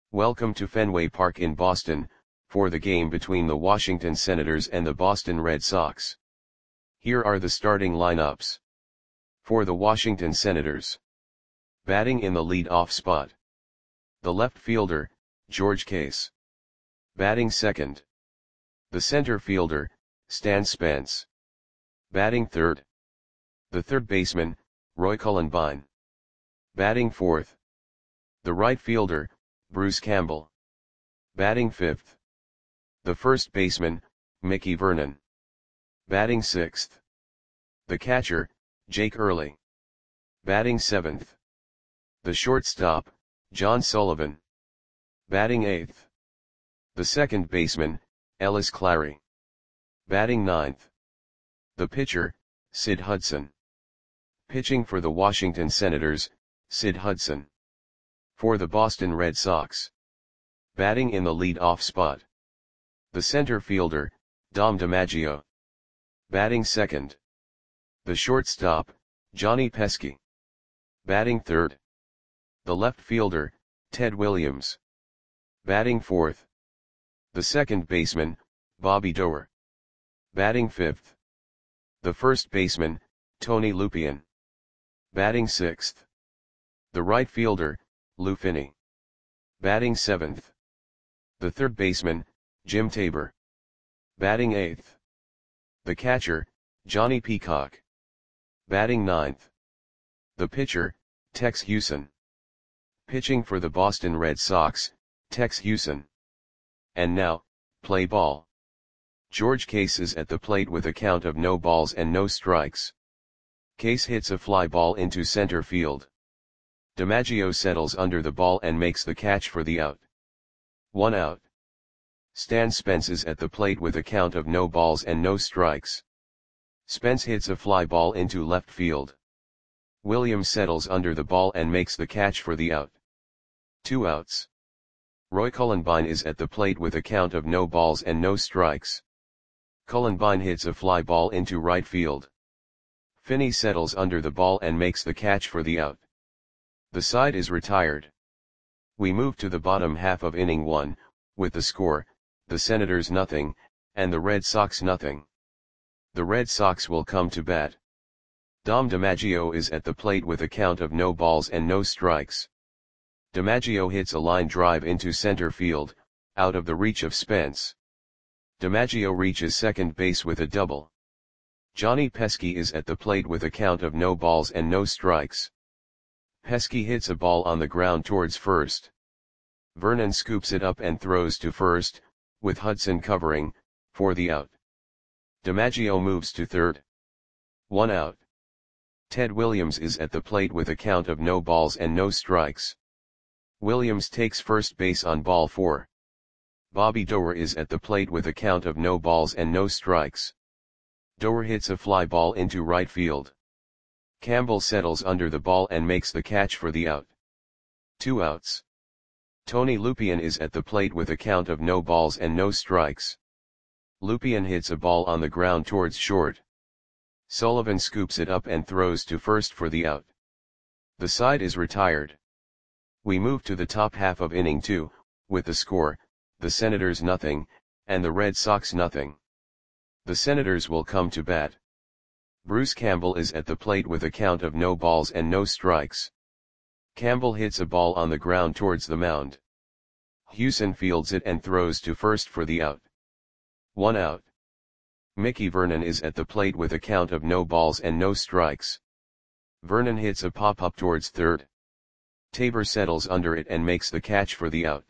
Welcome to Fenway Park in Boston, for the game between the Washington Senators and the Boston Red Sox. Here are the starting lineups. For the Washington Senators. Batting in the lead-off spot. The left fielder, George Case. Batting second. The center fielder, Stan Spence. Batting third. The third baseman, Roy Cullenbine. Batting fourth. The right fielder, Bruce Campbell. Batting fifth. The first baseman, Mickey Vernon. Batting sixth. The catcher, Jake Early. Batting seventh. The shortstop, John Sullivan. Batting eighth. The second baseman, Ellis Clary. Batting ninth. The pitcher, Sid Hudson. Pitching for the Washington Senators, Sid Hudson. For the Boston Red Sox. Batting in the lead-off spot. The center fielder, Dom DiMaggio. Batting second. The shortstop, Johnny Pesky. Batting third. The left fielder, Ted Williams. Batting fourth. The second baseman, Bobby Doerr. Batting fifth. The first baseman, Tony Lupien. Batting sixth. The right fielder, Lou Finney. Batting seventh. The third baseman, Jim Tabor. Batting eighth. The catcher, Johnny Peacock. Batting ninth. The pitcher, Tex Hewson. Pitching for the Boston Red Sox, Tex Hewson. And now, play ball. George Case is at the plate with a count of no balls and no strikes. Case hits a fly ball into center field. DiMaggio settles under the ball and makes the catch for the out. 1 out. Stan Spence is at the plate with a count of no balls and no strikes. Spence hits a fly ball into left field. Williams settles under the ball and makes the catch for the out. 2 outs. Roy Cullenbine is at the plate with a count of no balls and no strikes. Cullenbine hits a fly ball into right field. Finney settles under the ball and makes the catch for the out. The side is retired. We move to the bottom half of inning 1, with the score, the Senators nothing, and the Red Sox nothing. The Red Sox will come to bat. Dom DiMaggio is at the plate with a count of no balls and no strikes. DiMaggio hits a line drive into center field, out of the reach of Spence. DiMaggio reaches second base with a double. Johnny Pesky is at the plate with a count of no balls and no strikes. Pesky hits a ball on the ground towards first. Vernon scoops it up and throws to first, with Hudson covering, for the out. DiMaggio moves to third. 1 out. Ted Williams is at the plate with a count of no balls and no strikes. Williams takes first base on ball 4. Bobby Doerr is at the plate with a count of no balls and no strikes. Doerr hits a fly ball into right field. Campbell settles under the ball and makes the catch for the out. 2 outs. Tony Lupien is at the plate with a count of no balls and no strikes. Lupien hits a ball on the ground towards short. Sullivan scoops it up and throws to first for the out. The side is retired. We move to the top half of inning 2, with the score, the Senators nothing, and the Red Sox nothing. The Senators will come to bat. Bruce Campbell is at the plate with a count of no balls and no strikes. Campbell hits a ball on the ground towards the mound. Hewson fields it and throws to first for the out. 1 out. Mickey Vernon is at the plate with a count of no balls and no strikes. Vernon hits a pop-up towards third. Tabor settles under it and makes the catch for the out.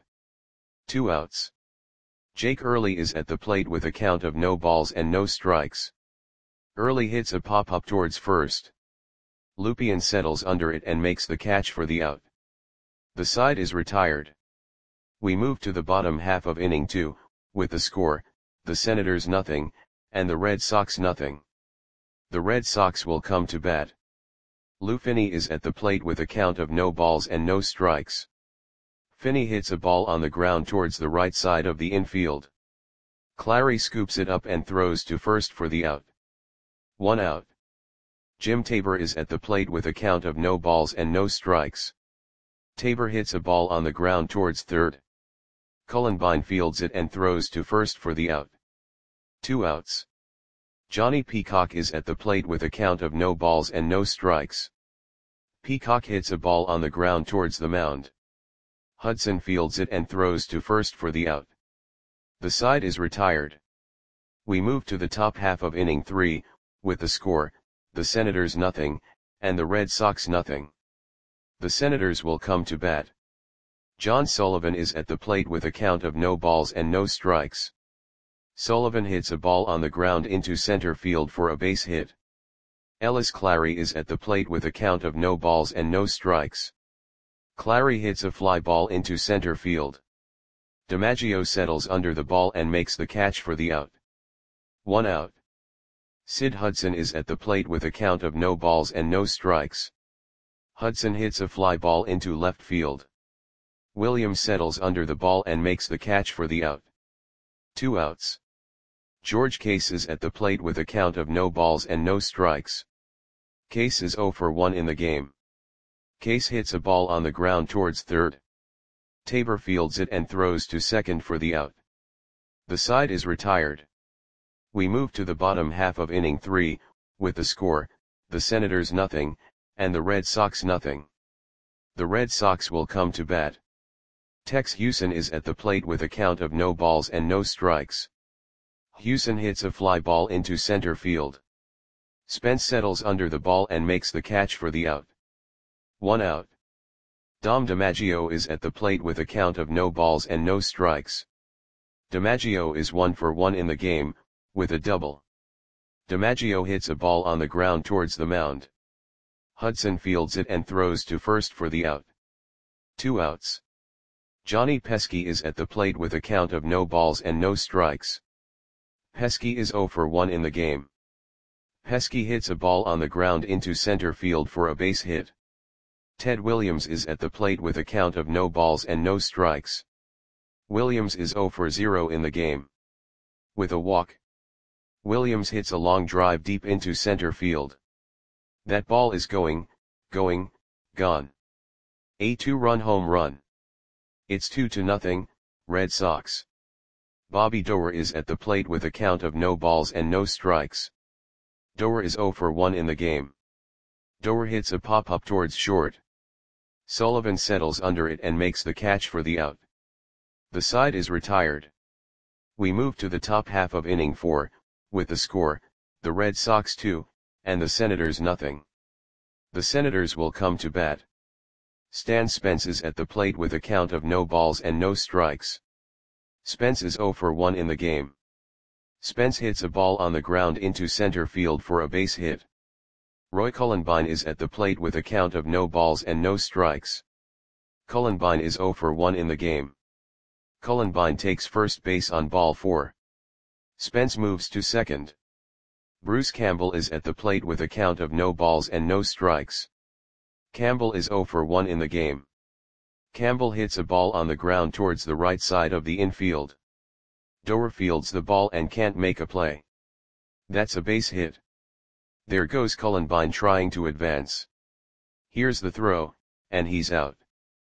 2 outs. Jake Early is at the plate with a count of no balls and no strikes. Early hits a pop-up towards first. Lupien settles under it and makes the catch for the out. The side is retired. We move to the bottom half of inning 2, with the score, the Senators nothing, and the Red Sox nothing. The Red Sox will come to bat. Lou Finney is at the plate with a count of no balls and no strikes. Finney hits a ball on the ground towards the right side of the infield. Clary scoops it up and throws to first for the out. 1 out. Jim Tabor is at the plate with a count of no balls and no strikes. Tabor hits a ball on the ground towards third. Cullenbine fields it and throws to first for the out. 2 outs. Johnny Peacock is at the plate with a count of no balls and no strikes. Peacock hits a ball on the ground towards the mound. Hudson fields it and throws to first for the out. The side is retired. We move to the top half of inning 3, with the score, the Senators nothing, and the Red Sox nothing. The Senators will come to bat. John Sullivan is at the plate with a count of no balls and no strikes. Sullivan hits a ball on the ground into center field for a base hit. Ellis Clary is at the plate with a count of no balls and no strikes. Clary hits a fly ball into center field. DiMaggio settles under the ball and makes the catch for the out. 1 out. Sid Hudson is at the plate with a count of no balls and no strikes. Hudson hits a fly ball into left field. Williams settles under the ball and makes the catch for the out. 2 outs. George Case is at the plate with a count of no balls and no strikes. Case is 0 for 1 in the game. Case hits a ball on the ground towards third. Tabor fields it and throws to second for the out. The side is retired. We move to the bottom half of inning 3, with the score, the Senators nothing, and the Red Sox nothing. The Red Sox will come to bat. Tex Hewson is at the plate with a count of no balls and no strikes. Hewson hits a fly ball into center field. Spence settles under the ball and makes the catch for the out. 1 out. Dom DiMaggio is at the plate with a count of no balls and no strikes. DiMaggio is 1 for 1 in the game, with a double. DiMaggio hits a ball on the ground towards the mound. Hudson fields it and throws to first for the out. 2 outs. Johnny Pesky is at the plate with a count of no balls and no strikes. Pesky is 0 for 1 in the game. Pesky hits a ball on the ground into center field for a base hit. Ted Williams is at the plate with a count of no balls and no strikes. Williams is 0 for 0 in the game. With a walk, Williams hits a long drive deep into center field. That ball is gone. A 2-run home run. It's 2-0, Red Sox. Bobby Doerr is at the plate with a count of no balls and no strikes. Doerr is 0 for 1 in the game. Doerr hits a pop-up towards short. Sullivan settles under it and makes the catch for the out. The side is retired. We move to the top half of inning 4, with the score, the Red Sox 2, and the Senators nothing. The Senators will come to bat. Stan Spence is at the plate with a count of no balls and no strikes. Spence is 0 for 1 in the game. Spence hits a ball on the ground into center field for a base hit. Roy Cullenbine is at the plate with a count of no balls and no strikes. Cullenbine is 0 for 1 in the game. Cullenbine takes first base on ball 4. Spence moves to second. Bruce Campbell is at the plate with a count of no balls and no strikes. Campbell is 0 for 1 in the game. Campbell hits a ball on the ground towards the right side of the infield. Doerr fields the ball and can't make a play. That's a base hit. There goes Cullenbine trying to advance. Here's the throw, and he's out.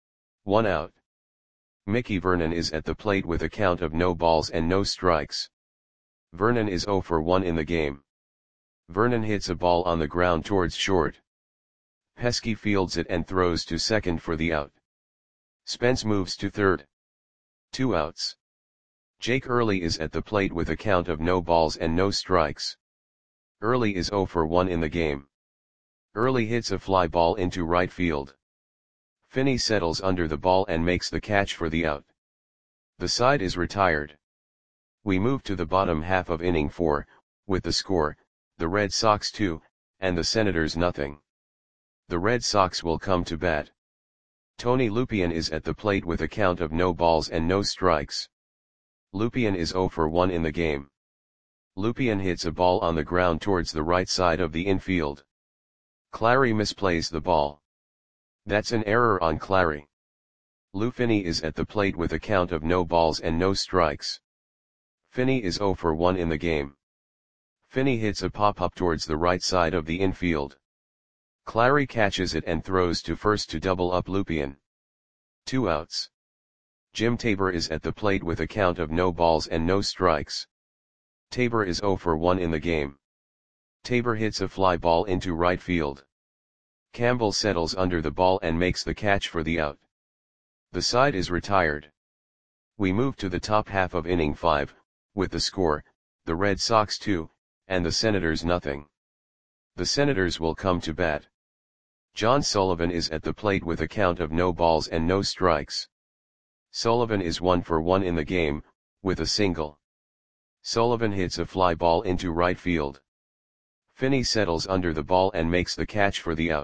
1 out. Mickey Vernon is at the plate with a count of no balls and no strikes. Vernon is 0 for 1 in the game. Vernon hits a ball on the ground towards short. Pesky fields it and throws to second for the out. Spence moves to third. 2 outs. Jake Early is at the plate with a count of no balls and no strikes. Early is 0 for 1 in the game. Early hits a fly ball into right field. Finney settles under the ball and makes the catch for the out. The side is retired. We move to the bottom half of inning 4, with the score, the Red Sox 2, and the Senators nothing. The Red Sox will come to bat. Tony Lupien is at the plate with a count of no balls and no strikes. Lupien is 0 for 1 in the game. Lupien hits a ball on the ground towards the right side of the infield. Clary misplays the ball. That's an error on Clary. Lou Finney is at the plate with a count of no balls and no strikes. Finney is 0 for 1 in the game. Finney hits a pop-up towards the right side of the infield. Clary catches it and throws to first to double up Lupien. 2 outs. Jim Tabor is at the plate with a count of no balls and no strikes. Tabor is 0 for 1 in the game. Tabor hits a fly ball into right field. Campbell settles under the ball and makes the catch for the out. The side is retired. We move to the top half of inning 5, with the score, the Red Sox 2, and the Senators nothing. The Senators will come to bat. John Sullivan is at the plate with a count of no balls and no strikes. Sullivan is 1 for 1 in the game, with a single. Sullivan hits a fly ball into right field. Finney settles under the ball and makes the catch for the out.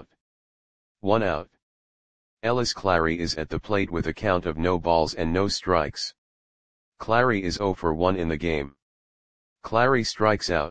1 out. Ellis Clary is at the plate with a count of no balls and no strikes. Clary is 0 for 1 in the game. Clary strikes out.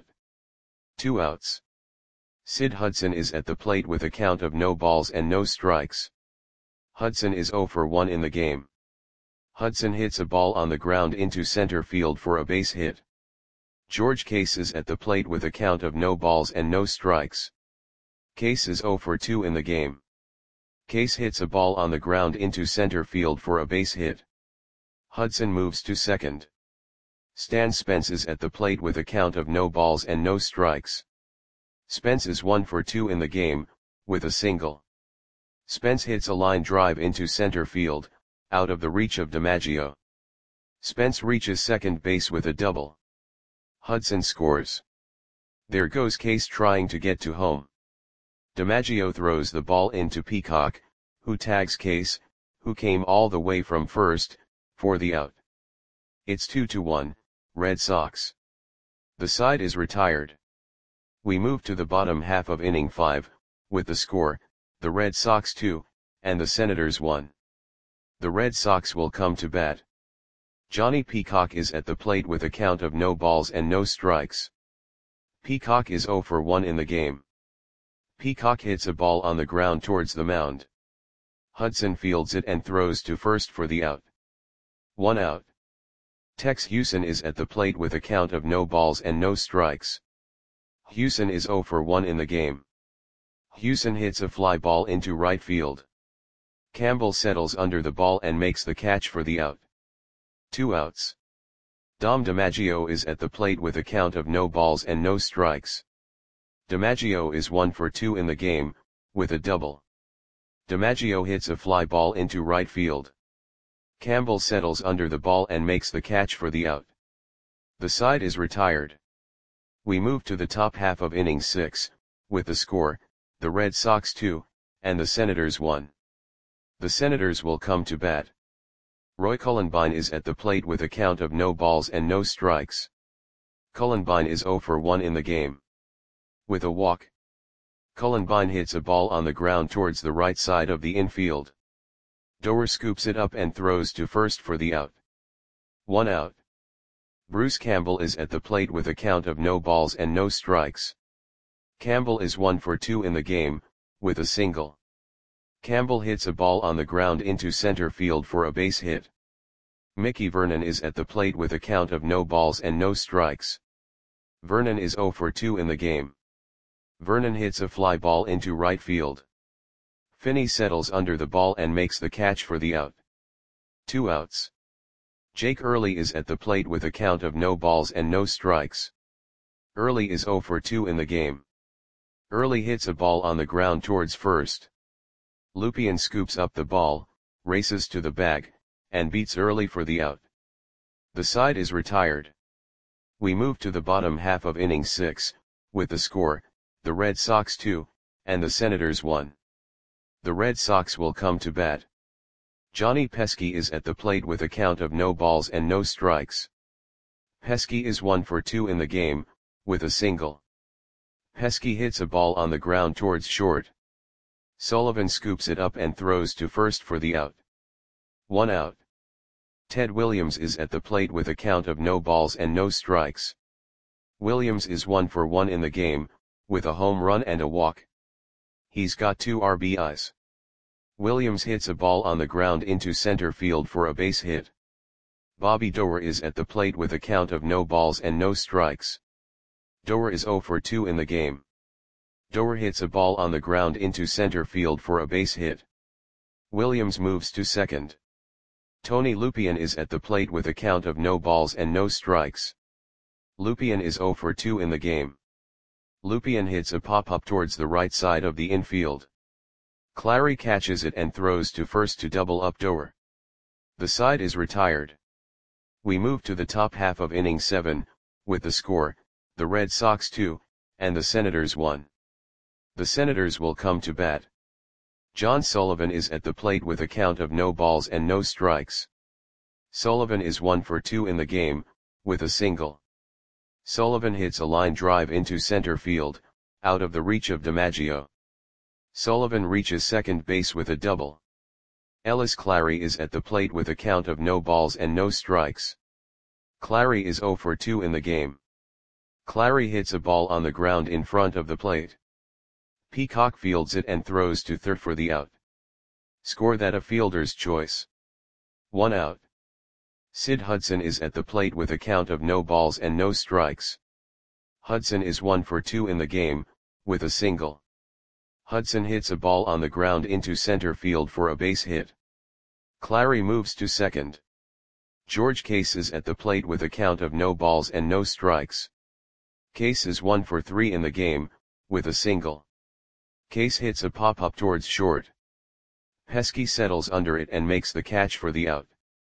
2 outs. Sid Hudson is at the plate with a count of no balls and no strikes. Hudson is 0 for 1 in the game. Hudson hits a ball on the ground into center field for a base hit. George Case is at the plate with a count of no balls and no strikes. Case is 0 for 2 in the game. Case hits a ball on the ground into center field for a base hit. Hudson moves to second. Stan Spence is at the plate with a count of no balls and no strikes. Spence is 1 for 2 in the game, with a single. Spence hits a line drive into center field, out of the reach of DiMaggio. Spence reaches second base with a double. Hudson scores. There goes Case trying to get to home. DiMaggio throws the ball into Peacock, who tags Case, who came all the way from first, for the out. It's 2-1, Red Sox. The side is retired. We move to the bottom half of inning 5, with the score, the Red Sox 2, and the Senators 1. The Red Sox will come to bat. Johnny Peacock is at the plate with a count of no balls and no strikes. Peacock is 0 for 1 in the game. Peacock hits a ball on the ground towards the mound. Hudson fields it and throws to first for the out. 1 out. Tex Hewson is at the plate with a count of no balls and no strikes. Hewson is 0 for 1 in the game. Hewson hits a fly ball into right field. Campbell settles under the ball and makes the catch for the out. 2 outs. Dom DiMaggio is at the plate with a count of no balls and no strikes. DiMaggio is 1 for 2 in the game, with a double. DiMaggio hits a fly ball into right field. Campbell settles under the ball and makes the catch for the out. The side is retired. We move to the top half of inning 6, with the score, the Red Sox 2, and the Senators 1. The Senators will come to bat. Roy Cullenbine is at the plate with a count of no balls and no strikes. Cullenbine is 0 for 1 in the game. With a walk. Cullenbine hits a ball on the ground towards the right side of the infield. Doer scoops it up and throws to first for the out. 1 out. Bruce Campbell is at the plate with a count of no balls and no strikes. Campbell is 1 for 2 in the game, with a single. Campbell hits a ball on the ground into center field for a base hit. Mickey Vernon is at the plate with a count of no balls and no strikes. Vernon is 0 for 2 in the game. Vernon hits a fly ball into right field. Finney settles under the ball and makes the catch for the out. 2 outs. Jake Early is at the plate with a count of no balls and no strikes. Early is 0 for 2 in the game. Early hits a ball on the ground towards first. Lupien scoops up the ball, races to the bag, and beats Early for the out. The side is retired. We move to the bottom half of inning 6, with the score, the Red Sox 2, and the Senators 1. The Red Sox will come to bat. Johnny Pesky is at the plate with a count of no balls and no strikes. Pesky is 1 for 2 in the game, with a single. Pesky hits a ball on the ground towards short. Sullivan scoops it up and throws to first for the out. 1 out. Ted Williams is at the plate with a count of no balls and no strikes. Williams is 1 for 1 in the game, with a home run and a walk. He's got 2 RBIs. Williams hits a ball on the ground into center field for a base hit. Bobby Doer is at the plate with a count of no balls and no strikes. Doer is 0 for 2 in the game. Doer hits a ball on the ground into center field for a base hit. Williams moves to second. Tony Lupien is at the plate with a count of no balls and no strikes. Lupien is 0 for 2 in the game. Lupien hits a pop-up towards the right side of the infield. Clary catches it and throws to first to double up Doer. The side is retired. We move to the top half of inning 7, with the score, the Red Sox 2, and the Senators 1. The Senators will come to bat. John Sullivan is at the plate with a count of no balls and no strikes. Sullivan is 1 for 2 in the game, with a single. Sullivan hits a line drive into center field, out of the reach of DiMaggio. Sullivan reaches second base with a double. Ellis Clary is at the plate with a count of no balls and no strikes. Clary is 0 for 2 in the game. Clary hits a ball on the ground in front of the plate. Peacock fields it and throws to third for the out. Score that a fielder's choice. 1 out. Sid Hudson is at the plate with a count of no balls and no strikes. Hudson is 1 for 2 in the game, with a single. Hudson hits a ball on the ground into center field for a base hit. Clary moves to second. George Case is at the plate with a count of no balls and no strikes. Case is 1 for 3 in the game, with a single. Case hits a pop-up towards short. Pesky settles under it and makes the catch for the out.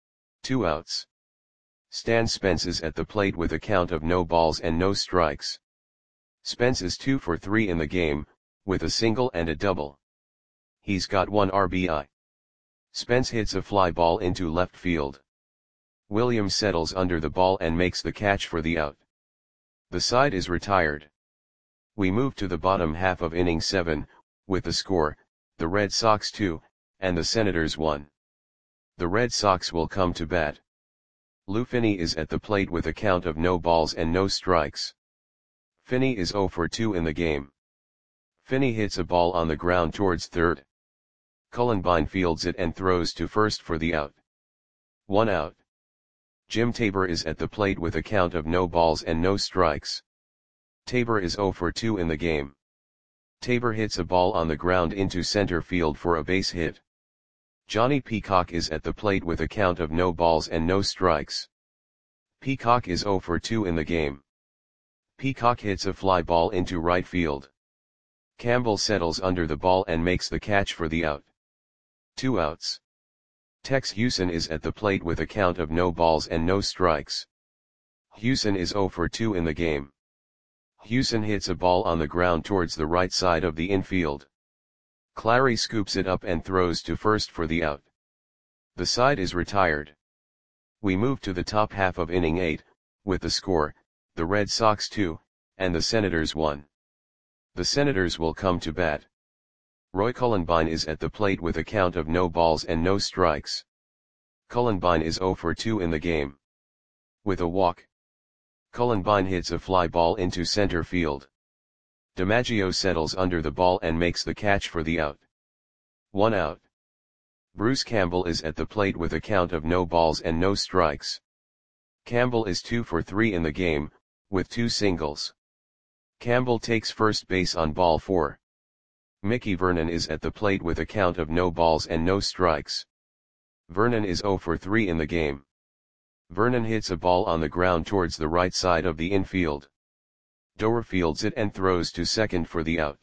2 outs. Stan Spence is at the plate with a count of no balls and no strikes. Spence is 2 for 3 in the game, with a single and a double. He's got 1 RBI. Spence hits a fly ball into left field. Williams settles under the ball and makes the catch for the out. The side is retired. We move to the bottom half of inning 7, with the score, the Red Sox 2, and the Senators 1. The Red Sox will come to bat. Lou Finney is at the plate with a count of no balls and no strikes. Finney is 0 for 2 in the game. Finney hits a ball on the ground towards third. Cullenbine fields it and throws to first for the out. 1 out. Jim Tabor is at the plate with a count of no balls and no strikes. Tabor is 0 for 2 in the game. Tabor hits a ball on the ground into center field for a base hit. Johnny Peacock is at the plate with a count of no balls and no strikes. Peacock is 0 for 2 in the game. Peacock hits a fly ball into right field. Campbell settles under the ball and makes the catch for the out. 2 outs. Tex Hewson is at the plate with a count of no balls and no strikes. Hewson is 0 for 2 in the game. Hewson hits a ball on the ground towards the right side of the infield. Clary scoops it up and throws to first for the out. The side is retired. We move to the top half of inning 8, with the score, the Red Sox 2, and the Senators 1. The Senators will come to bat. Roy Cullenbine is at the plate with a count of no balls and no strikes. Cullenbine is 0 for 2 in the game. With a walk. Cullenbine hits a fly ball into center field. DiMaggio settles under the ball and makes the catch for the out. 1 out. Bruce Campbell is at the plate with a count of no balls and no strikes. Campbell is 2 for 3 in the game, with 2 singles. Campbell takes first base on ball 4. Mickey Vernon is at the plate with a count of no balls and no strikes. Vernon is 0 for 3 in the game. Vernon hits a ball on the ground towards the right side of the infield. Doer fields it and throws to second for the out.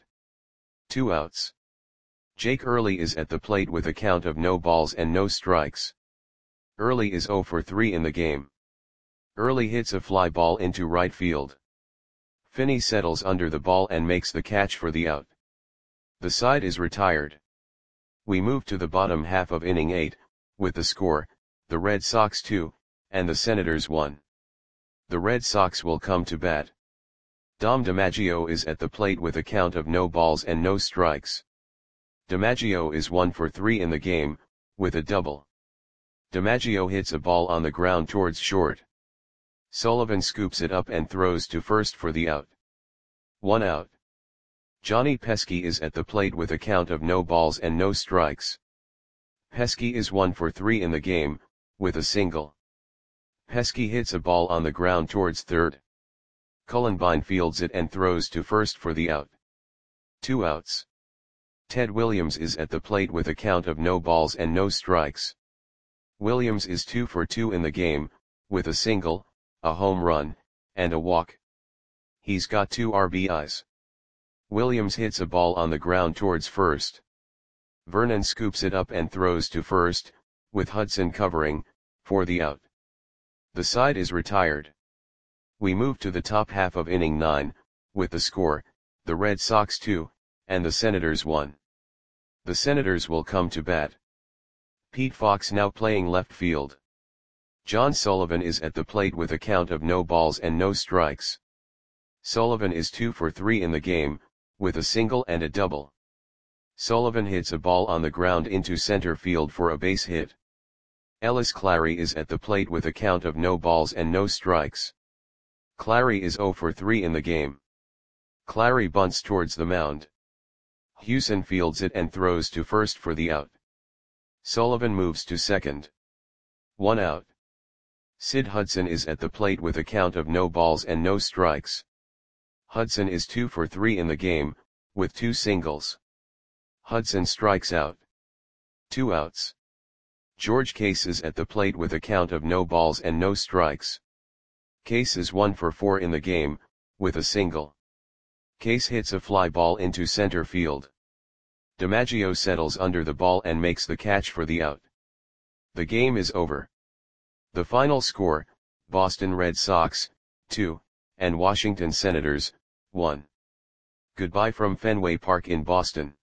2 outs. Jake Early is at the plate with a count of no balls and no strikes. Early is 0 for 3 in the game. Early hits a fly ball into right field. Finney settles under the ball and makes the catch for the out. The side is retired. We move to the bottom half of inning 8, with the score, the Red Sox 2, and the Senators 1. The Red Sox will come to bat. Dom DiMaggio is at the plate with a count of no balls and no strikes. DiMaggio is 1 for 3 in the game, with a double. DiMaggio hits a ball on the ground towards short. Sullivan scoops it up and throws to first for the out. 1 out. Johnny Pesky is at the plate with a count of no balls and no strikes. Pesky is 1 for 3 in the game, with a single. Pesky hits a ball on the ground towards third. Cullenbine fields it and throws to first for the out. 2 outs. Ted Williams is at the plate with a count of no balls and no strikes. Williams is 2 for 2 in the game, with a single, a home run, and a walk. He's got 2 RBIs. Williams hits a ball on the ground towards first. Vernon scoops it up and throws to first, with Hudson covering, for the out. The side is retired. We move to the top half of inning 9, with the score, the Red Sox 2, and the Senators 1. The Senators will come to bat. Pete Fox now playing left field. John Sullivan is at the plate with a count of no balls and no strikes. Sullivan is 2 for 3 in the game, with a single and a double. Sullivan hits a ball on the ground into center field for a base hit. Ellis Clary is at the plate with a count of no balls and no strikes. Clary is 0 for 3 in the game. Clary bunts towards the mound. Hewson fields it and throws to first for the out. Sullivan moves to second. 1 out. Sid Hudson is at the plate with a count of no balls and no strikes. Hudson is 2 for 3 in the game, with 2 singles. Hudson strikes out. 2 outs. George Case is at the plate with a count of no balls and no strikes. Case is 1 for 4 in the game, with a single. Case hits a fly ball into center field. DiMaggio settles under the ball and makes the catch for the out. The game is over. The final score, Boston Red Sox, 2, and Washington Senators, 1. Goodbye from Fenway Park in Boston.